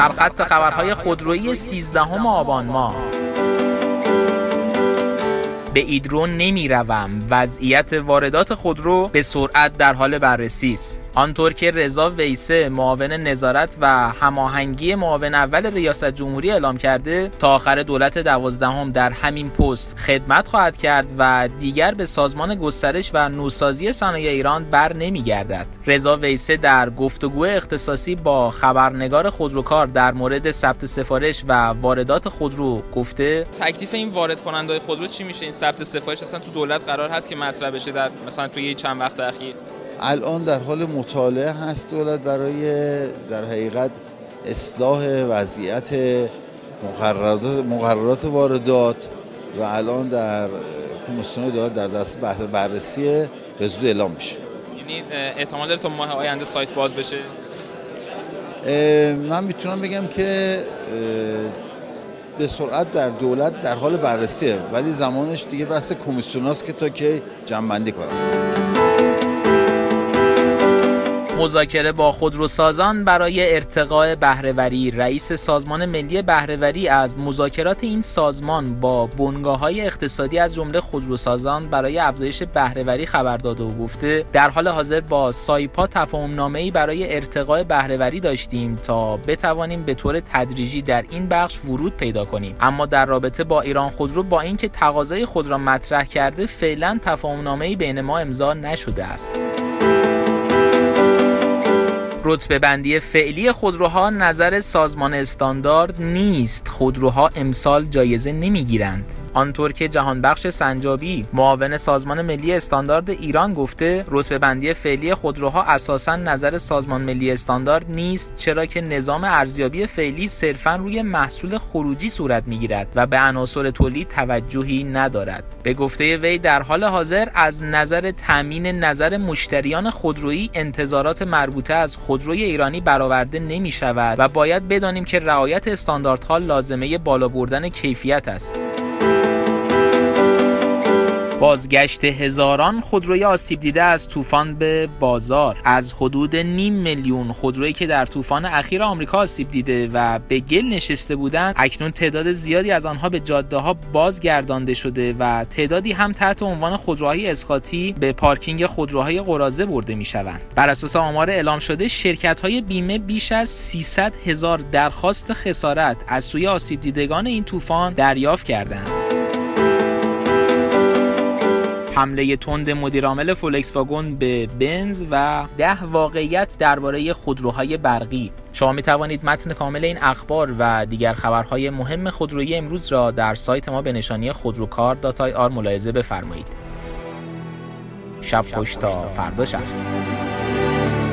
سرخط خبرهای خودرویی 13 آبان ماه. به ایدرو نمیروم، وضعیت واردات خودرو به سرعت در حال بررسی است. آنطور که رضا ویسه معاون نظارت و هماهنگی معاون اول ریاست جمهوری اعلام کرده، تا آخر دولت 12 در همین پست خدمت خواهد کرد و دیگر به سازمان گسترش و نوسازی صنایع ایران بر نمیگردد. رضا ویسه در گفتگو اختصاصی با خبرنگار خودروکار در مورد ثبت سفارش و واردات خودرو گفته: تکلیف این وارد کننده‌های خودرو چی میشه؟ این ثبت سفارش اصلا تو دولت قرار هست که مطرح بشه در مثلا توی چند وقت اخیر؟ الان در حال مطالعه هست دولت برای در حقیقت اصلاح وضعیت مقررات واردات و الان در کمیسیون دولت در دست بررسی به زودی اعلام میشه. یعنی احتمال داره تا ماه آینده سایت باز بشه؟ من میتونم بگم که به سرعت در دولت در حال بررسیه، ولی زمانش دیگه بحث کمیسیوناست که تا کی جمع‌بندی کنن. مذاکره با خودروسازان برای ارتقاء بهره‌وری. رئیس سازمان ملی بهره‌وری از مذاکرات این سازمان با بنگاه‌های اقتصادی از جمله خودروسازان برای افزایش بهره‌وری خبر داده و گفته در حال حاضر با سایپا تفاهم‌نامه‌ای برای ارتقاء بهره‌وری داشتیم تا بتوانیم به طور تدریجی در این بخش ورود پیدا کنیم، اما در رابطه با ایران خودرو با اینکه تقاضای خود را مطرح کرده فعلا تفاهم‌نامه‌ای بین ما امضا نشده است. رتبه بندی فعلی خودروها نظر سازمان استاندارد نیست. خودروها امسال جایزه نمیگیرند. آنطور که جهانبخش سنجابی معاون سازمان ملی استاندارد ایران گفته رتبه بندی فعلی خودروها اساساً نظر سازمان ملی استاندارد نیست، چرا که نظام ارزیابی فعلی صرفاً روی محصول خروجی صورت میگیرد و به عناصر تولید توجهی ندارد. به گفته وی در حال حاضر از نظر تامین نظر مشتریان خودرویی انتظارات مربوطه از خودروی ایرانی برآورده نمی شود و باید بدانیم که رعایت استانداردها لازمه بالا بردن کیفیت است. بازگشت هزاران خودروی آسیب دیده از طوفان به بازار. از حدود 500,000 میلیون خودرویی که در طوفان اخیر آمریکا آسیب دیده و به گل نشسته بودند، اکنون تعداد زیادی از آنها به جاده‌ها بازگردانده شده و تعدادی هم تحت عنوان خودروهای اسقاطی به پارکینگ خودروهای قراضه برده می‌شوند. بر اساس آمار اعلام شده، شرکت‌های بیمه بیش از 300,000 درخواست خسارت از سوی آسیب دیدگان این طوفان دریافت کردند. حمله تند مدیرعامل فولکس واگن به بنز و 10 واقعیت درباره خودروهای برقی. شما می توانید متن کامل این اخبار و دیگر خبرهای مهم خودرویی امروز را در سایت ما به نشانی خودروکار.ir ملاحظه بفرمایید. شب خوش تا فردا شب.